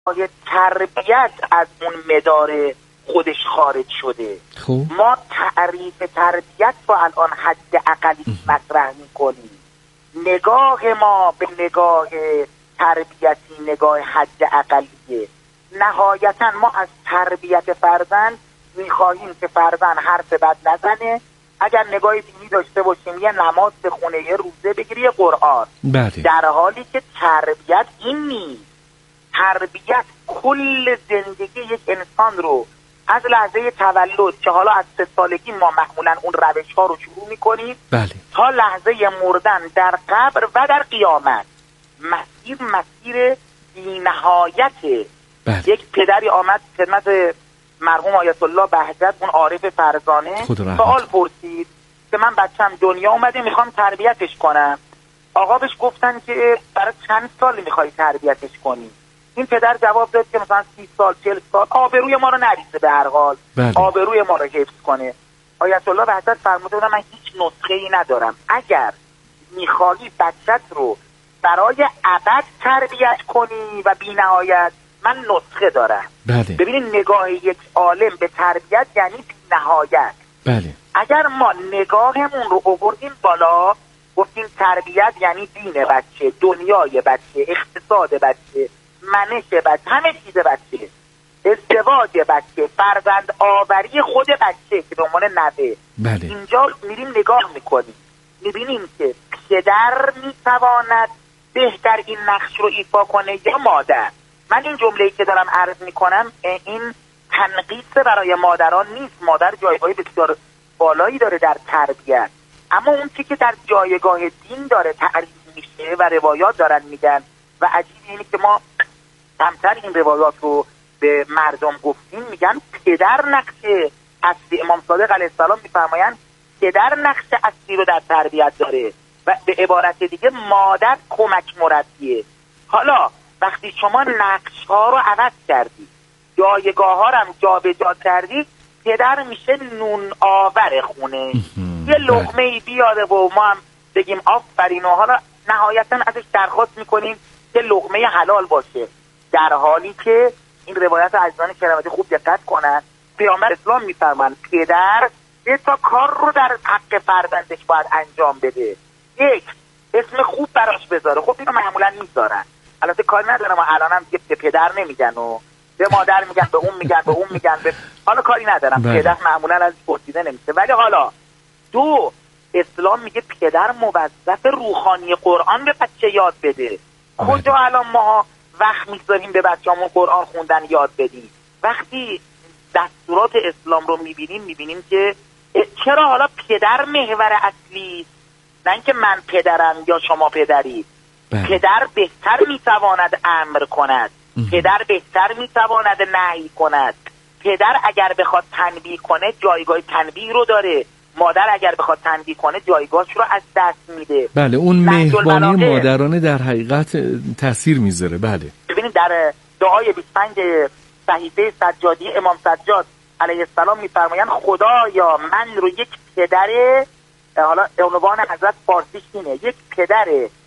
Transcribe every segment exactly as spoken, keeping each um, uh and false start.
تربیت از اون مدار خودش خارج شده. خوب. ما تعریف تربیت رو الان حد اقلی مطرح میکنیم. نگاه ما به نگاه تربیتی نگاه حد اقلیه. نهایتا ما از تربیت فرزند میخواهیم که فرزند حرف بد نزنه، اگر نگاه دینی داشته باشیم یه نماز بخونه، یه روزه بگیری، یه قرآن. بله. در حالی که تربیت این نیست. تربیت کل زندگی یک انسان رو از لحظه تولد که حالا از سه سالگی ما معمولا اون روش ها رو شروع میکنیم، بله، تا لحظه مردن در قبر و در قیامت. مسیر مسیر بی‌نهایته. بله. یک پدری آمد خدمت مرحوم آیت الله بهجت، اون عارف فرزانه، سوال پرسید که من بچم دنیا اومده میخوام تربیتش کنم. آقا بهش گفتن که برای چند سال میخوای تربیتش کنی؟ این پدر جواب داد که مثلا سی سال چهل سال، آبروی ما رو نریزه، به هر حال بله. آبروی ما رو حفظ کنه. آیت الله بهجت فرموده بودن من هیچ نسخه ای ندارم، اگر میخوایی بچت رو برای ابد تربیت کنی و بی نهایت، من نسخه دارم. بله. ببینید نگاه یک عالم به تربیت یعنی بی نهایت. بله. اگر ما نگاهمون رو آوردیم بالا، گفتیم تربیت یعنی دین بچه، دنیای بچه، اقتصاد بچه، منش بچه، همه چیز بچه، ازدواج بچه، فرزند آوری خود بچه که به عنوان نوه. بله. اینجا میریم نگاه میکنیم، میبینیم که پدر میتواند بهتر این نقش رو ایفا کنه یا مادر. من این جمله‌ای که دارم عرض میکنم این تنقیص برای مادران نیست. مادر جایگاه بسیار بالایی داره در تربیت، اما اون چیزی که در جایگاه دین داره تعریف میشه و روایات دارن میگن و عجیب اینه که ما کمتر این روایات رو به مردم گفتیم. میگن پدر نقش اصلی، امام صادق علیه السلام میفرمایند پدر نقش اصلی رو در تربیت داره و به عبارت دیگه مادر کمک مربیه. حالا وقتی شما نقش ها رو عوض کردی، جایگاه ها رو هم جا به جا کردی، پدر میشه نون آور خونه. یه لقمه ای بیاره و ما هم بگیم آفرین، و حالا نهایتا ازش درخواست میکنیم که لقمه حلال باشه، در حالی که این روایت عزیزان کرامتی خوب دقت کنن. پیامبر اسلام میفرمان پدر سه تا کار رو در حق فرزندش باید انجام بده. یک، اسم خوب براش بذاره. خب اینو معمولا میذارن، البته کاری ندارم، ما الان هم به پدر نمیگن و به مادر میگن، به اون میگن، به اون میگن، به... حالا کاری ندارم، پدر معمولا از پرسیده نمیشه. ولی حالا دو، اسلام میگه پدر موظف روحانی قرآن به بچه یاد بده. کجا الان ما وقت میذاریم به بچه‌مون قرآن خوندن یاد بدیم؟ وقتی دستورات اسلام رو میبینیم میبینیم که چرا حالا پدر محور اصلی، نه اینکه من پدرم یا شما پدری. بله. پدر بهتر میتواند امر کند، پدر بهتر میتواند نهی کند. پدر اگر بخواد تنبیه کنه جایگاه تنبیه رو داره، مادر اگر بخواد تنبیه کنه جایگاهش رو از دست میده. بله، اون مهربانی مادرانه در حقیقت تاثیر میذاره. بله، ببینید در دعای بیست و پنج صحیفه سجادی امام سجاد علیه السلام میفرمایند خدایا من رو یک پدر، حالا عنوان حضرت فارسیش اینه، یک پدر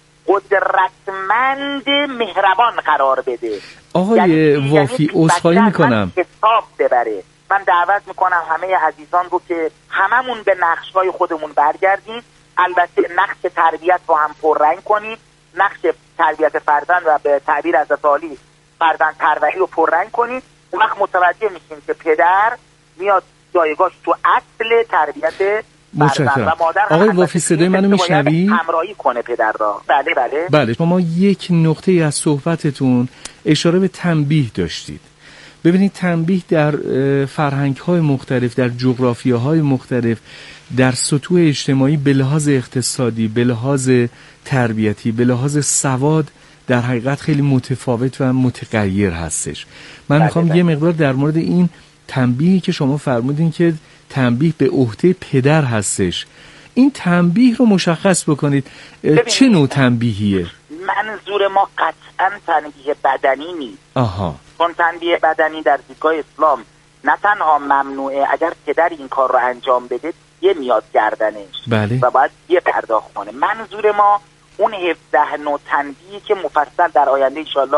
قدرتمند مهربان قرار بده. آقای یعنی وافی عذرخواهی میکنم حساب ببره. من دعوت میکنم همه عزیزان رو که هممون به نقش‌های خودمون برگردیم. البته نقش تربیت رو هم پررنگ کنیم، نقش تربیت فرزند و به تعبیر حضرت عالی فرزند پروری رو پررنگ کنیم. اون وقت متوجه میشیم که پدر میاد جایگاهش تو اصل تربیت متشکرم. آقای وافی صدای منو میشنوی؟ همراهی کنه پدر را. بله بله. بله، شما یک نقطه از صحبتتون اشاره به تنبیه داشتید. ببینید تنبیه در فرهنگ‌های مختلف، در جغرافیاهای مختلف، در سطوح اجتماعی به لحاظ اقتصادی، به لحاظ تربیتی، به لحاظ سواد در حقیقت خیلی متفاوت و متغیر هستش. من بله میخوام بله. یه مقدار در مورد این تنبیهی که شما فرمودین که تنبیه به عهده پدر هستش، این تنبیه رو مشخص بکنید. چه نوع تنبیهیه؟ منظور ما قطعا تنبیه بدنی نیست. آها. چون تنبیه بدنی در دیدگاه اسلام نه تنها ممنوعه، اگر پدر این کار رو انجام بده یه میاد گردنش بله. و باید یه پرداخت کنه. منظور ما اون هفده نوع تنبیهی که مفصل در آینده انشالله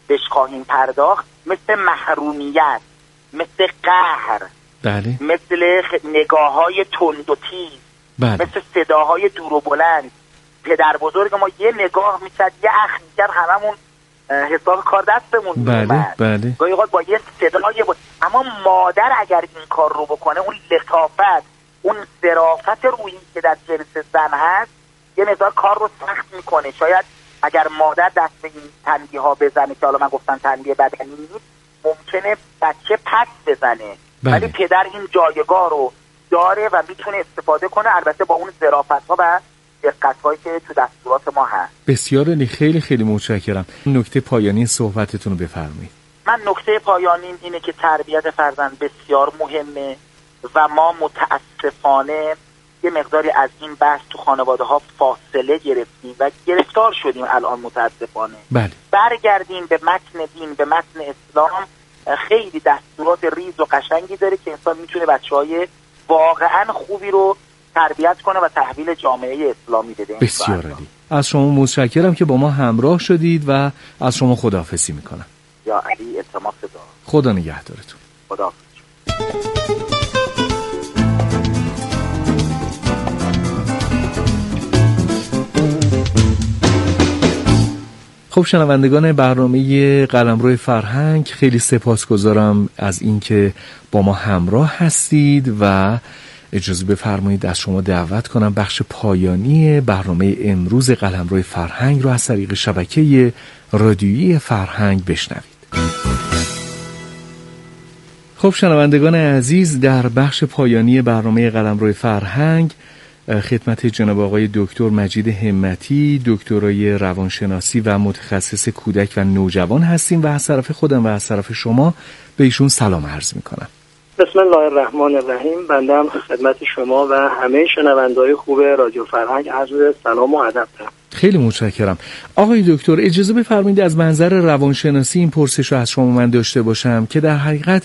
بهش خواهیم پرداخت، مثل محرومیت، مثل قهر، بله. مثل نگاه های تند و تیز، بله. مثل صداهای دور و بلند. پدر بزرگ ما یه نگاه میکرد، یه اخ میکرد، هممون حساب کار دستمون بله میومد. بله. گاهی اوقات با یه صدای بود. اما مادر اگر این کار رو بکنه، اون لطافت، اون ظرافت روحی که در جنس زن هست یه مقدار کار رو سخت میکنه. شاید اگر مادر دست به این تنبیه ها بزنه، که حالا من گفتم تنبیه بدنی نیست، ممکنه بچه پس بزنه. بله. ولی پدر این جایگاه رو داره و میتونه استفاده کنه، البته با اون ظرافت ها و دقت هایی که تو دستورات ما هست. بسیار عالی، خیلی خیلی متشکرم. نکته پایانی صحبتتون رو بفرمایید. من نکته پایانی اینه که تربیت فرزند بسیار مهمه و ما متاسفانه یه مقداری از این بحث تو خانواده ها فاصله گرفتیم و گرفتار شدیم الان متاسفانه. بله. برگردیم به متن دین، به متن اسلام. خیلی دستورات ریز و قشنگی داره که انسان میتونه بچه‌های واقعا خوبی رو تربیت کنه و تحویل جامعه اسلامی بده. بسیار عالی. از شما متشکرم که با ما همراه شدید و از شما خداحافظی میکنم. یا علی اتمام صدا. خدا نگهدارتون. خداحافظ. خب شنوندگان برنامه قلمرو فرهنگ، خیلی سپاسگزارم از اینکه با ما همراه هستید و اجازه بفرمایید از شما دعوت کنم بخش پایانی برنامه امروز قلمرو فرهنگ رو از طریق شبکه رادیویی فرهنگ بشنوید. خب شنوندگان عزیز، در بخش پایانی برنامه قلمرو فرهنگ خدمت جناب آقای دکتر مجید همتی، دکترای روانشناسی و متخصص کودک و نوجوان هستیم و از طرف خودم و از طرف شما به ایشون سلام عرض میکنم. بسم الله الرحمن الرحیم. بنده خدمت شما و همه شنونده‌های خوب رادیو فرهنگ عرض سلام و ادب دارم. خیلی متشکرم. آقای دکتر اجازه بفرمایید از منظر روانشناسی این پرسش رو از شما من داشته باشم که در حقیقت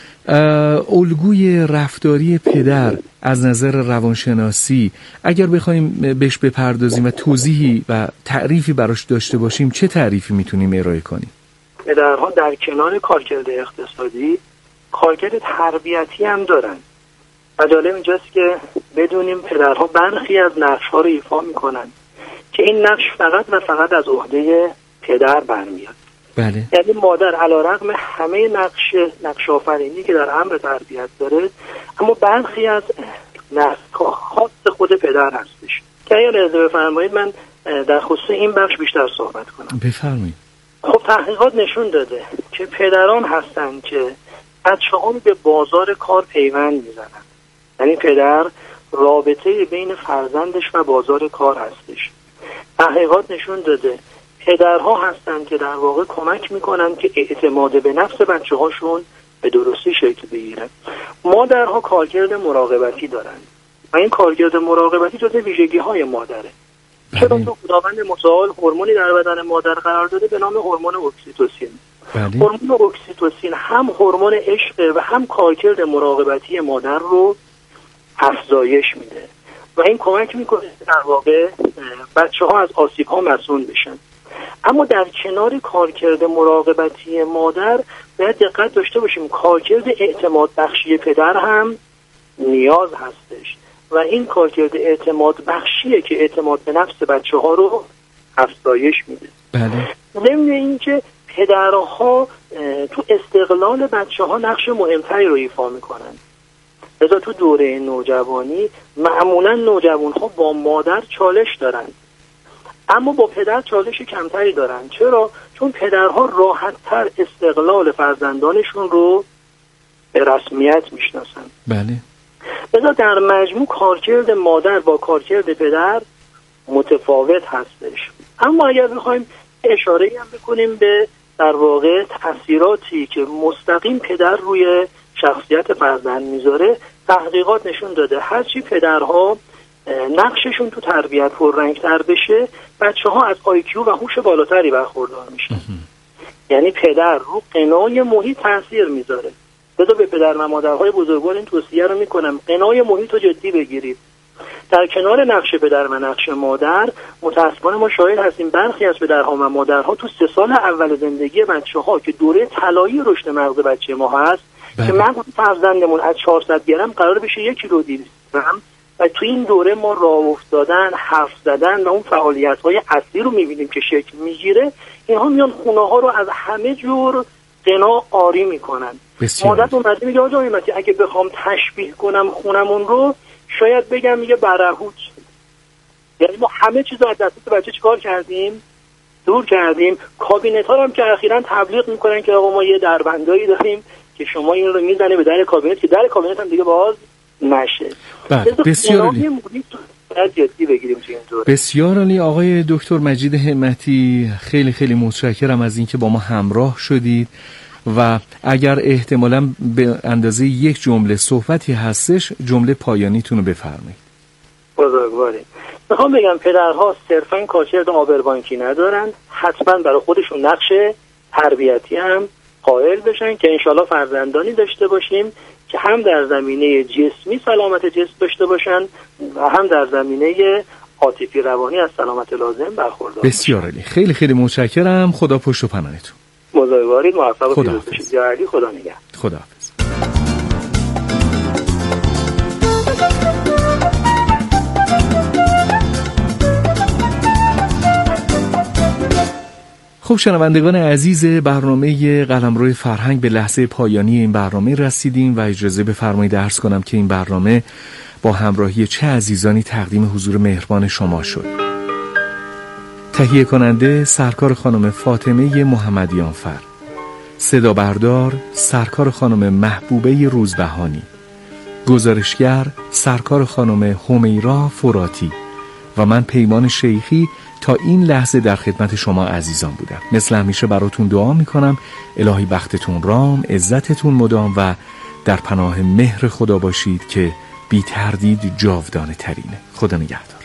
الگوی رفتاری پدر از نظر روانشناسی اگر بخوایم بهش بپردازیم و توضیحی و تعریفی براش داشته باشیم، چه تعریفی میتونیم ارائه کنیم؟ پدرها در کنار کارکرد اقتصادی کارکرد تربیتی هم دارن. و جالب اینجاست که بدونیم پدرها برخی از نقش‌ها رو ایفا میکنن که این نقش فقط و فقط از عهده پدر برمیاد. بله. یعنی مادر علیرغم همه نقش نقش آفرینی که در امر تربیت داره، اما برخی از نقش‌ها خاص خود پدر هستش که اگر اجازه بفرمایید من در خصوص این بخش بیشتر صحبت کنم. بفرمایید. خب تحقیقات نشون داده که پدران هستن که بچه‌ها به بازار کار پیوند میزنن. یعنی پدر رابطه بین فرزندش و بازار کار هستش. تحقیقات نشون داده پدرها هستن که در واقع کمک میکنن که اعتماد به نفس بچه هاشون به درستی شکل بگیره. مادرها کارکرد مراقبتی دارن و این کارکرد مراقبتی جزو ویژگی های مادره. چرا تو خداوند متعال هورمونی در بدن مادر قرار داده به نام هورمون اکسیتوسین. هورمون اکسیتوسین هم هورمون عشق و هم کارکرد مراقبتی مادر رو افزایش میده و این کمک میکنه در واقع بچه ها از آسیب ها مسئول بشن. اما در کنار کارکرد مراقبتی مادر باید دقت داشته باشیم کارکرد اعتماد بخشی پدر هم نیاز هستش و این کارکرد اعتماد بخشیه که اعتماد به نفس بچه ها رو افزایش میده. بله. ضمن این که پدرها تو استقلال بچه ها نقش مهمتری رو ایفا میکنن. لذا تو دوره نوجوانی معمولا نوجوان ها با مادر چالش دارن اما با پدر چالش کمتری دارن. چرا؟ چون پدرها راحت‌تر استقلال فرزندانشون رو به رسمیت میشناسن. بله. لذا در مجموع کارکرد مادر با کارکرد پدر متفاوت هستش. اما اگر بخوایم اشاره هم بکنیم به در واقع تأثیراتی که مستقیم پدر روی شخصیت فرزند میذاره، تحقیقات نشون داده هرچی پدرها نقششون تو تربیت پررنگ‌تر بشه، بچه ها از آی کیو و هوش بالاتری برخوردار میشن. یعنی پدر رو قنای محیط تاثیر میذاره. لذا به پدر و مادرهای بزرگوار این توصیه رو میکنم قنای محیط رو جدی بگیرید. در کنار نقش پدر و نقش مادر متاسفانه ما شاهد هستیم برخی از پدرها و مادرها تو سه سال اول زندگی بچه‌ها که دوره طلایی رشد مغز بچه ما هست بله. که من فرزندمون از چهارصد گرم قرار بشه یک کیلو دویست گرم و تو این دوره ما راه افتادن، حرف زدن و اون فعالیت‌های اصلی رو می‌بینیم که شکل می‌گیره. اینها میان خونه‌ها رو از همه جور قنا آری می‌کنن. مادر اومده میگه آقا ایمتی اگه بخوام تشبیه کنم خونمون رو شاید بگم میگه برهوت. یعنی ما همه چیز رو از دست بچه چیکار کردیم؟ دور کردیم. کابینت‌ها هم که اخیراً تبلیغ می‌کنن که آقا ما یه دربندایی داریم که شما این رو میزنه به در کابینت که در کابینت هم دیگه باز نشه. بله بسیار عالی. بسیار عالی آقای دکتر مجید همتی، خیلی خیلی متشکرم از اینکه با ما همراه شدید و اگر احتمالاً به اندازه یک جمله صحبتی هستش جمله پایانیتون رو بفرمایید. بزرگوارید. میخوام بگم پدرها صرفاً کارکرد آبربانکی ندارند، حتما برای خودشون نقش تربیتی هم قائل بشن که انشالله فرزندانی داشته باشیم که هم در زمینه جسمی سلامت جسم داشته باشن و هم در زمینه عاطفی روانی از سلامت لازم برخوردار. بسیار عالی. خیلی خیلی متشکرم. خدا پشت و پناهتون. بزرگوارید. موفق و پیروز باشید. یا علی خدا نگهدار. خداحافظ. خب شنوندگان عزیز برنامه قلمرو فرهنگ به لحظه پایانی این برنامه رسیدیم و اجازه بفرمایید عرض کنم که این برنامه با همراهی چه عزیزانی تقدیم حضور مهربان شما شد. تهیه کننده سرکار خانم فاطمه محمدیانفر، صدا بردار سرکار خانم محبوبه روزبهانی، گزارشگر سرکار خانم همیرا فراتی و من پیمان شیخی تا این لحظه در خدمت شما عزیزان بودم. مثل همیشه براتون دعا میکنم الهی بختتون رام، عزتتون مدام و در پناه مهر خدا باشید که بی تردید جاودانه ترینه. خدا نگهدار.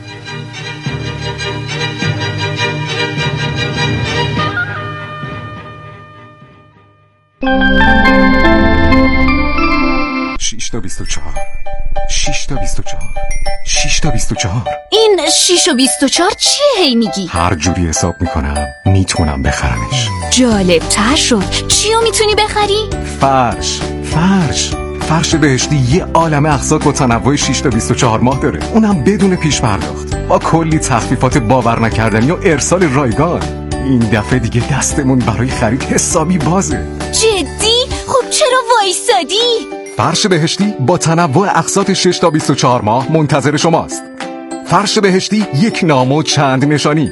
شش تا بیست و چهار شش تا بیست و چهار شش تا بیست و چهار این شش و بیست و چهار چیه هی میگی؟ هر جوری حساب میکنم میتونم بخرمش. جالب تر شد. چیو میتونی بخری؟ فرش فرش فرش بهشتی یه عالم اقساط و تنوع شش تا بیست و چهار ماه داره، اونم بدون پیش پرداخت با کلی تخفیفات باور نکردنی و ارسال رایگان. این دفعه دیگه دستمون برای خرید حسابی بازه. جدی؟ خب چرا وایسادی؟ فرش بهشتی با تنوع اقساط شش تا بیست و چهار ماه منتظر شماست. فرش بهشتی، یک نام و چند نشانی.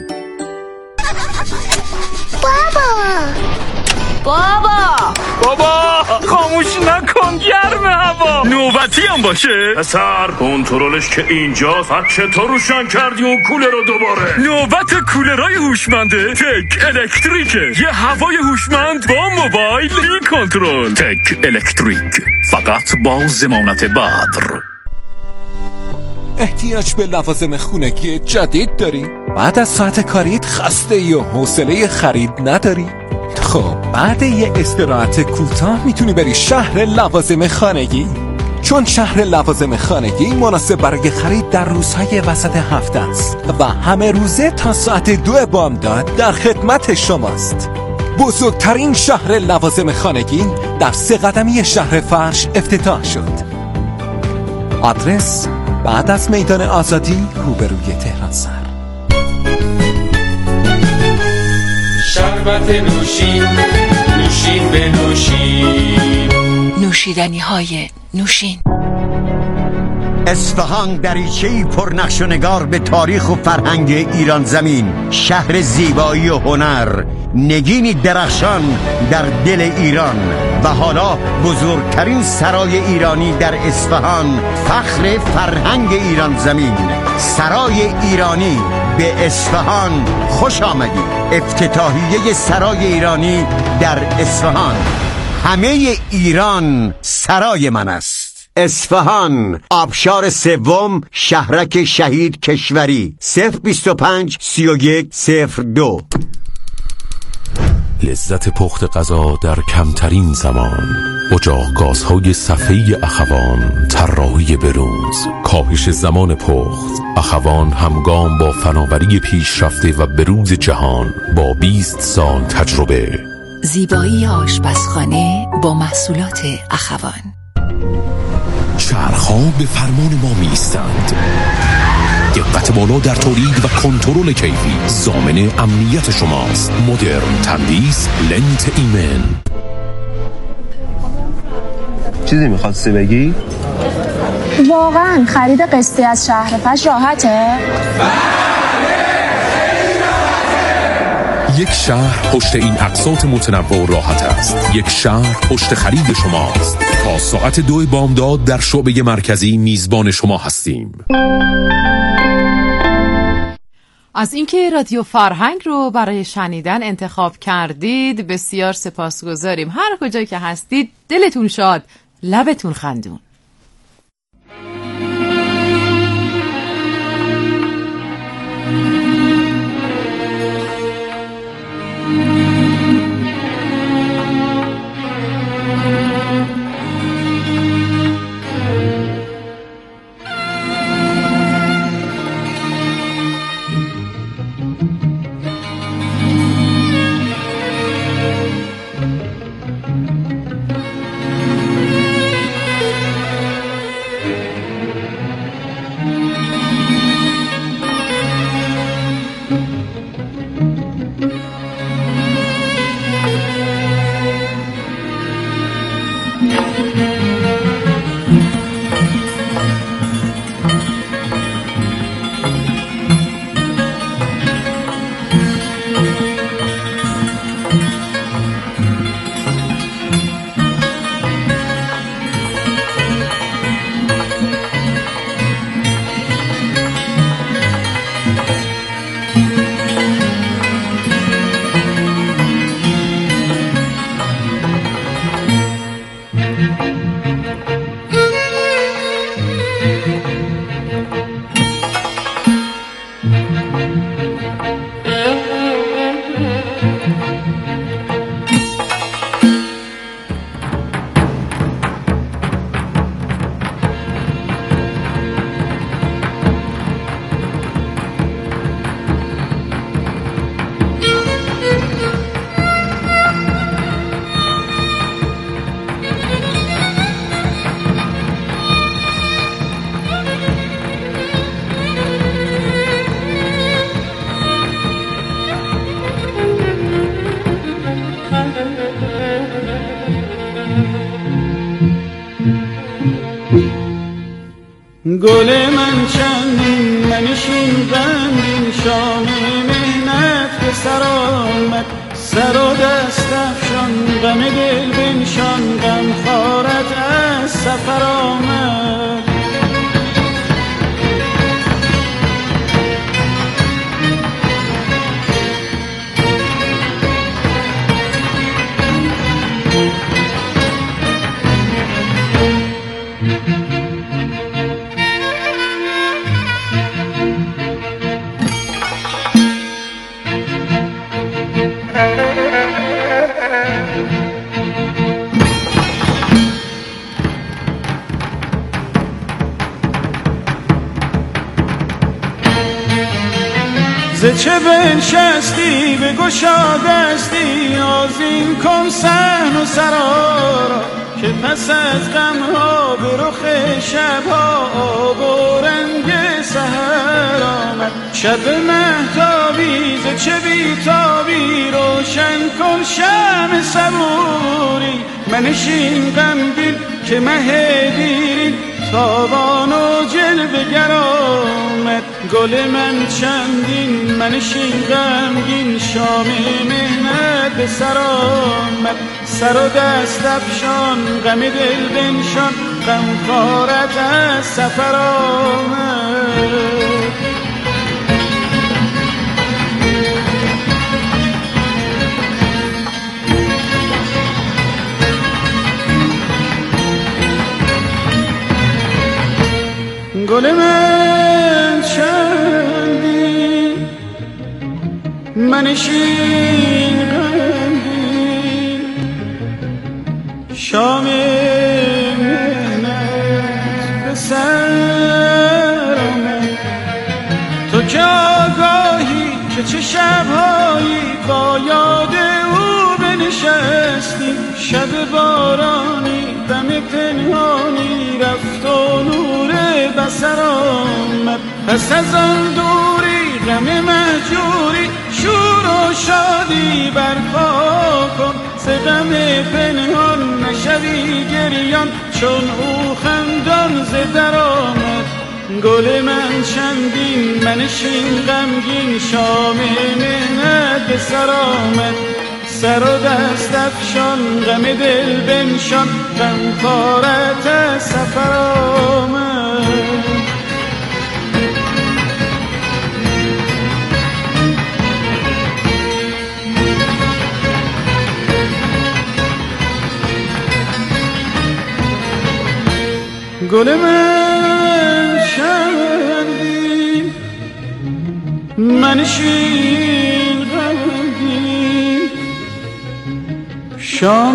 بابا بابا بابا خاموش نکن، گرم هوا. نوبتی هم باشه پسر، کنترلش که اینجاست. هر چطور روشن کردی اون کولر رو دوباره؟ نوبت کولرهای هوشمنده تک الکتریکه. یه هوای هوشمند با موبایل بی کنترل. تک الکتریک، فقط با ضمانت بدر. احتیاج به لوازم خونگی جدید داری؟ بعد از ساعت کاریت خسته یا حوصله خرید نداری؟ خب بعد یه استراحت کوتاه میتونی بری شهر لوازم خانگی، چون شهر لوازم خانگی مناسب برای خرید در روزهای وسط هفته است و همه روزه تا ساعت دو بامداد در خدمت شماست. بزرگترین شهر لوازم خانگی در سه قدمی شهر فرش افتتاح شد. آدرس بعد از میدان آزادی روبروی تهران سر. شربت نوشین، نوشین به نوشین، نوشیدنی های نوشین. اصفهان دریچه‌ای پر نقش و نگار به تاریخ و فرهنگ ایران زمین، شهر زیبایی و هنر، نگینی درخشان در دل ایران و حالا بزرگترین سرای ایرانی در اصفهان، فخر فرهنگ ایران زمین، سرای ایرانی به اصفهان. خوش آمدید. افتتاحیه سرای ایرانی در اصفهان. همه ایران سرای من است. اصفهان، آبشار سوم، شهرک شهید کشوری. صفر بیست و پنج سی و یک صفر دو. لذت پخت غذا در کمترین زمان. اجاق گازهای صفحه‌ای اخوان، طراحی برنز، کاهش زمان پخت. اخوان همگام با فناوری پیشرفته و بروز جهان با بیست سال تجربه. زیبایی آشپزخانه با محصولات اخوان. چرخ‌ها به فرمان ما می‌ایستند. دقت بالا در تولید و کنترل کیفی ضامن امنیت شماست. مدرن تندیس لنت ایمن. چیزی می‌خواستی بگی؟ واقعاً خرید قسطی از شهرفش راحته؟ یک شهر پشت این اقساط متنوع و راحت است. یک شهر پشت خرید شماست. تا ساعت دو بامداد در شعبه مرکزی میزبان شما هستیم. از اینکه رادیو فرهنگ رو برای شنیدن انتخاب کردید بسیار سپاسگزاریم. هر کجایی که هستید دلتون شاد، لبتون خندون. گل من چندین منشین بندین شام مهنت به سر آمد سر و دست افشان غم دل بنشان غم خارت از سفر آمد ز چه بنشستی به گشا دستی آذین کن صحن و سرا را که پس از غمها به رخ شبها آب و رنگ سحر آمد شب مهتابی ز چه بیتابی روشن کن شمع صبوری منشین غمگین که مه دیرین تابان و جلوه گر آمد گل من چندین منشین غمگین شام مهنت به سر آمد سر و دست افشان غم دل بنشان غم خارت از سفر آمد گل من چندین منشین غمگین شام مهنت به سر آمد. تو که آگاهی که چه شبهایی با یاد او بنشستی، شب بارانی دم پنهانی رفت و نور بصر آمد. پس از آن دوری غم مهجوری شور و شادی برپا کن، ز غم پنهان نشوی گریان چون او خندان ز در آمد. گل من چندین منشین غمگین شام مهنت به سر آمد. سر و دست افشان غم دل بنشان غم خارت سفر آمد. گل من چندین منشین غمگین شام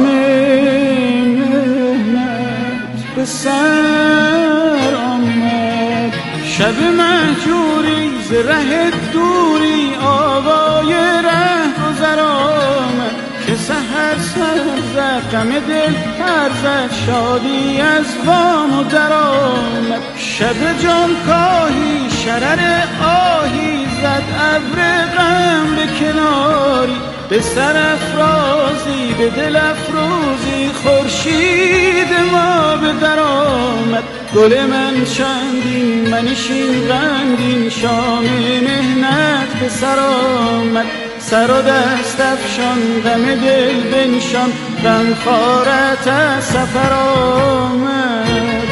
مهنت به سر آمد. شب مهجوری ز ره دوری آوای ره گذر آمد. که سحر سر زد غم دل پر زد شادی از وام و در آمد. شب جان کاهی شرر آهی زد ابر غم به کناری، به سر افرازی به دل افروزی خورشید ما به در آمد. گل من چندین منشین غمگین شام مهنت به سر آمد. سر و دست افشان غم دل بنشان غم خارت از سفر آمد.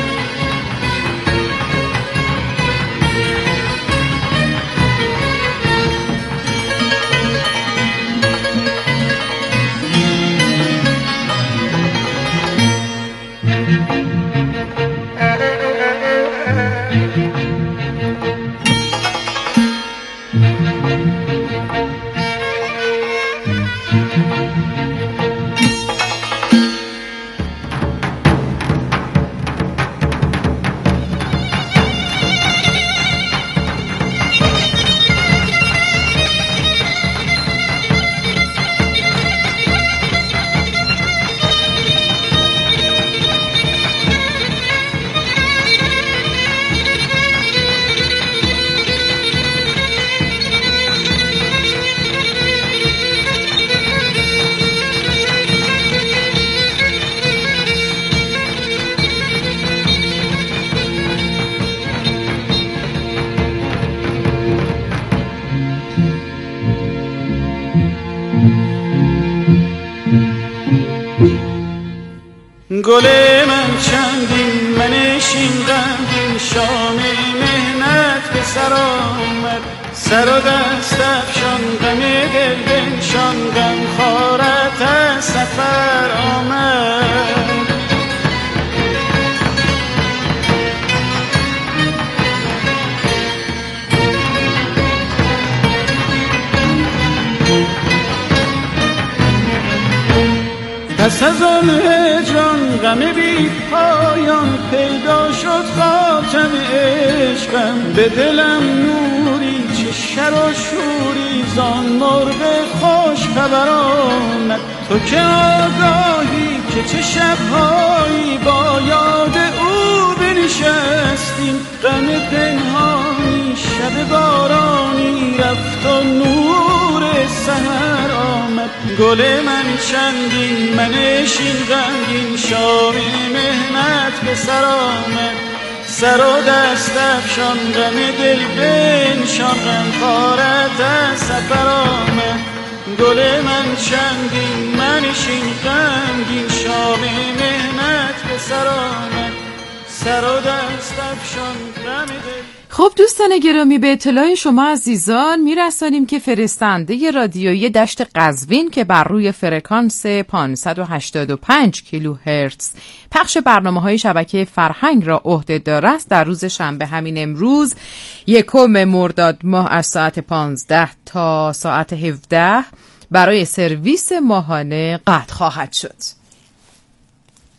گل من چندین منشین غمگین شام مهنت به سر آمد. سر و دست افشان غم دل بنشان غم خارت از سفر آمد. پس از آن هجران غم بی پایان پیدا شد خاتم عشقم. به دلم نوری چه شر و شوری زان مرغ خوش خبر آمد. تو که آگاهی که چه شبهایی با یاد او بنشستیم. غم پنهانی شب بارانی رفت و نور سحر آمد. گل من چندین منشین غمگین شام مهنت به سر آمد. سر و دست افشان غم دل بنشان غم خارت از سفر آمد. گل من چندین منشین غمگین شام مهنت به سر آمد. سر و دست افشان غم دل. خب دوستان گرامی، به اطلاع شما عزیزان میرسانیم که فرستنده رادیویی دشت قزوین که بر روی فرکانس پانصد و هشتاد و پنج کیلوهرتز پخش برنامه‌های شبکه فرهنگ را عهده دار است، در روز شنبه همین امروز یکم مرداد ماه از ساعت پانزده تا ساعت هفده برای سرویس ماهانه قطع خواهد شد.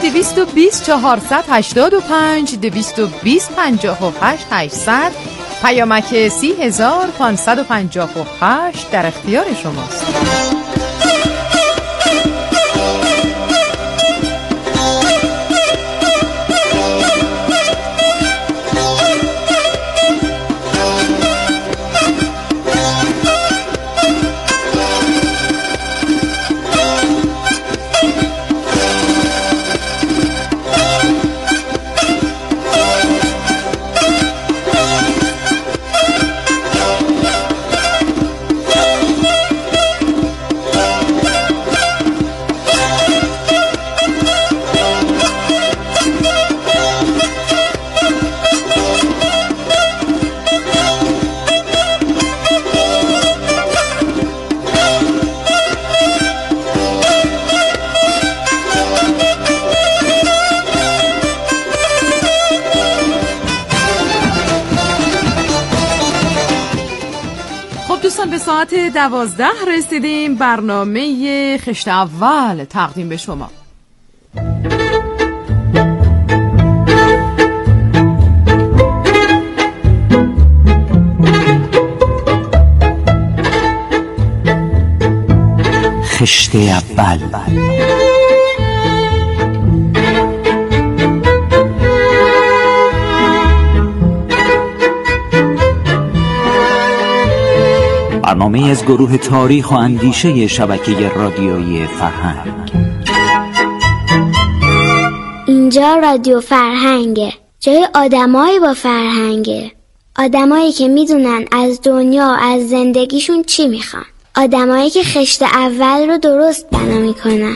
دویست و بیست چهارصد هشتاد و پنج، دویست و بیست پنجاه و هشت هشتصد، پیامک سی هزار پانصد و پنجاه و هشت در اختیار شماست. ساعت دوازده رسیدیم. برنامه خشت اول تقدیم به شما. خشت اول. برنامه از گروه تاریخ و اندیشه شبکه رادیویی فرهنگ. اینجا رادیو فرهنگه، جای آدمایی با فرهنگه، آدمایی که میدونن از دنیا از زندگیشون چی میخوان، آدمایی که خشت اول رو درست بنا میکنن.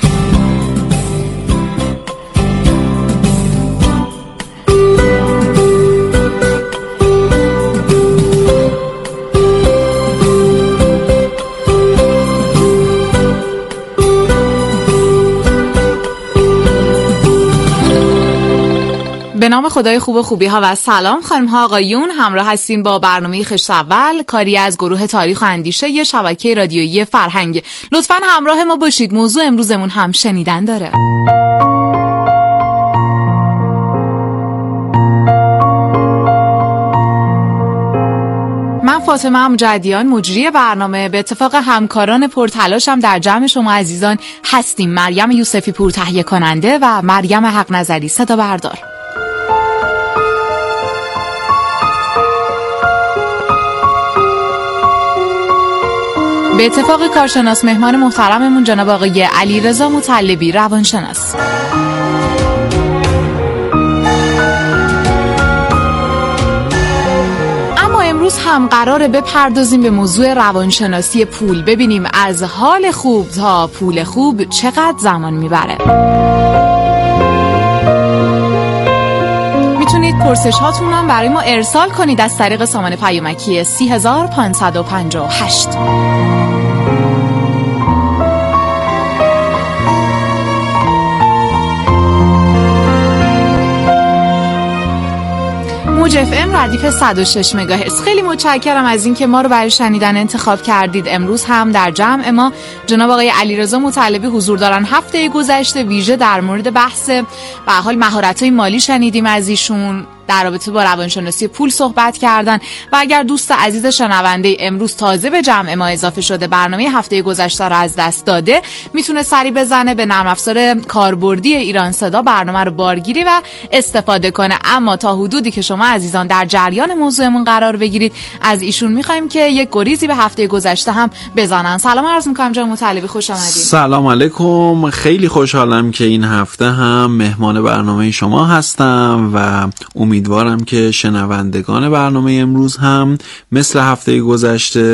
به نام خدای خوب و خوبی ها و سلام خانم ها آقایون، همراه هستیم با برنامه خشت اول، کاری از گروه تاریخ و اندیشه شبکه رادیویی فرهنگ. لطفاً همراه ما باشید. موضوع امروزمون هم شنیدن داره. من فاطمه مجدیان، مجری برنامه، به اتفاق همکاران پرتلاشم در جمع شما عزیزان هستیم. مریم یوسفی پور تهیه کننده و مریم حق نظری صدا بردار. به اتفاق کارشناس مهمان محترممون جناب آقای علیرضا مطلبی، روانشناس. اما امروز هم قراره بپردازیم به موضوع روانشناسی پول، ببینیم از حال خوب تا پول خوب چقدر زمان میبره. میتونید پرسش هاتون هم برای ما ارسال کنید از طریق سامان پیامکی سی هزار پانصد و پنجاه و هشت. موج اف ام ردیف صد و شش مگاهرتز. خیلی متشکرم از اینکه ما رو برای شنیدن انتخاب کردید. امروز هم در جمع ما جناب آقای علیرضا مطلبی حضور دارن. هفته گذشته ویژه در مورد بحث به هر حال مهارت‌های مالی شنیدیم از ایشون، در رابطه با روانشناسی پول صحبت کردن و اگر دوست عزیز شنونده امروز تازه به جمع ما اضافه شده، برنامه هفته گذشته رو از دست داده، میتونه سری بزنه به نرم افزار کاربردی ایران صدا، برنامه رو بارگیری و استفاده کنه. اما تا حدودی که شما عزیزان در جریان موضوعمون قرار بگیرید، از ایشون میخوایم که یک گریزی به هفته گذشته هم بزنن. سلام عرض میکنم جناب مطلبی، خوش آمدید. سلام علیکم، خیلی خوشحالم که این هفته هم مهمان برنامه شما هستم و امیدوارم که شنوندگان برنامه امروز هم مثل هفته گذشته